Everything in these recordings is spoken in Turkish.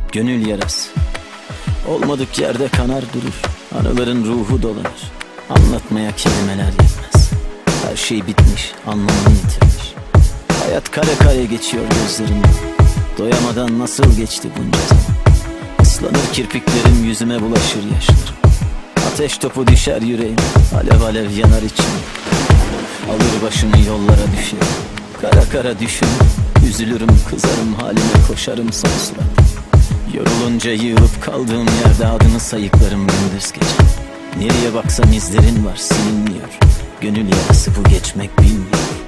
gönül yarası. Olmadık yerde kanar durur, anıların ruhu dolanır. Anlatmaya kelimeler yetmez. Her şey bitmiş, anlamını yitirmiş. Hayat kare kare geçiyor gözlerimden. Doyamadan nasıl geçti bunca zaman. Islanır kirpiklerim, yüzüme bulaşır yaşlarım. Ateş topu düşer yüreğim, alev alev yanar içim. Alır başını yollara düşerim. Kara kara düşünür, üzülürüm, kızarım halime, koşarım son surat. Yorulunca yığılıp kaldığım yerde adını sayıklarım gündüz gece. Nereye baksam izlerin var, silinmiyor. Gönül yarası bu, geçmek bilmiyor.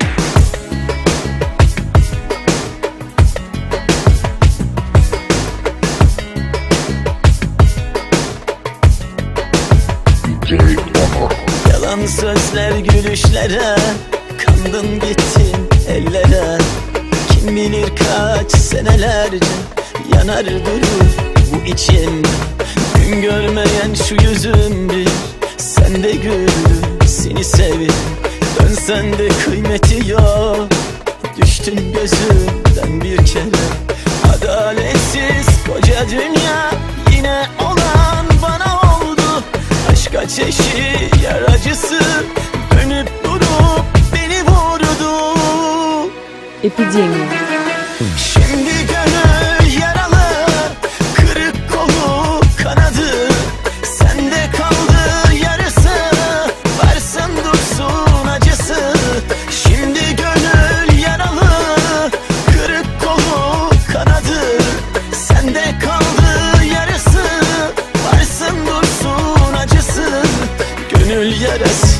Yalan sözler, gülüşlere kandın gittin ellere. Kim bilir kaç senelerce yanar durur bu içim. Gün görmeyen şu yüzüm bir sende güldü, seni sevdim. Dönsen de kıymeti yok, düştün gözümden bir kere. Adaletsiz koca dünya yine olan bana oldu. Aşk ateşi, yar acısı dönüp durup beni vurdu. Epidemya. Şimdi gönül yaralı, kırık kolu kanadı. Sende kaldı yarısı, varsın dursun acısı. Şimdi gönül yaralı, kırık kolu kanadı. Sende kaldı yarısı, varsın dursun acısı. Gönül yarası.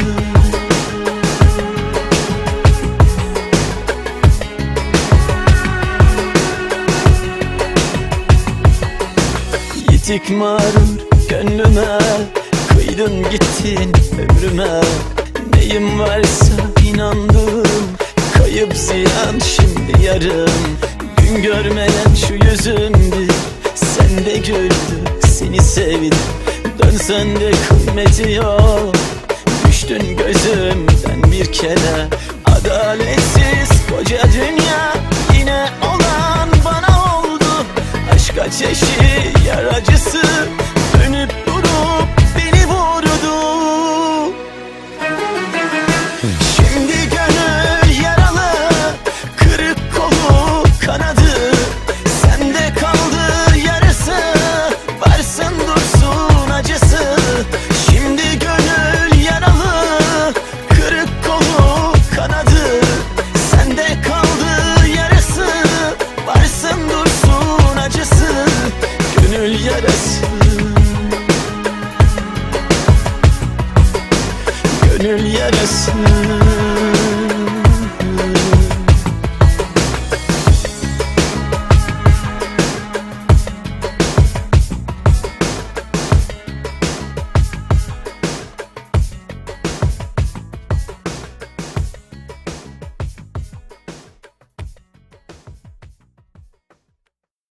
Yitik mağrur gönlüme, kıydın gittin ömrüme. Neyim varsa inandım, kayıp ziyan şimdi yarım. Gün görmeyen şu yüzümdü, sende güldü, seni sevdim. Dönsen de kıymeti yok, düştün gözümden bir kere. Adaletsiz koca dünya yine olan bana oldu. Aşk ateşi, yar acısı dönüp durup beni vurdu. Şimdi gönül yaralı, kırık kolu kanadı. Sende kaldı yarısı, varsın dursun acısı. Şimdi gönül yaralı, kırık kolu kanadı. Sende kaldı yarısı, varsın dursun acısı. Gönül yarası. Gönül yarası.